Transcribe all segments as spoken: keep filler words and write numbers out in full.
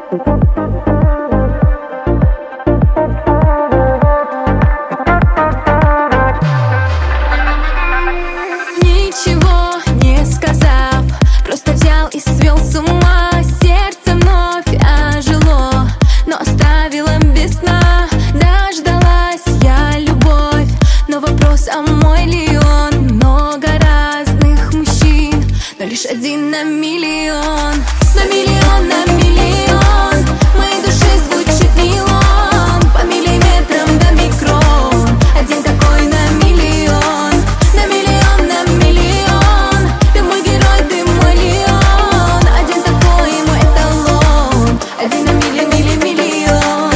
Ничего не сказав, просто взял и свел с ума. Сердце вновь ожило, но оставила без сна. Дождалась я любовь, но вопрос, а мой ли он? Много разных мужчин, но лишь один на миллион. На миллион, на миллион моей души звучит неон. По миллиметрам до микрон, один такой на миллион. На миллион, на миллион ты мой герой, ты мой леон. Один такой мой эталон, один на милли, милли, миллион.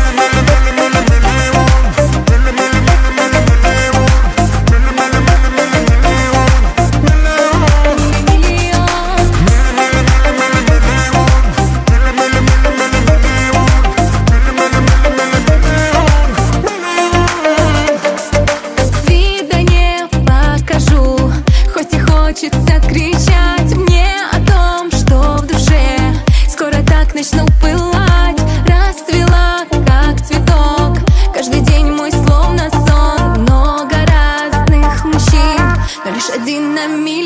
Вида не покажу, хоть и хочется кричать мне о том, что в душе скоро так начну пылать. Расцвела, как цветок, каждый день мой словно сон. Много разных мужчин, но лишь один на миллион.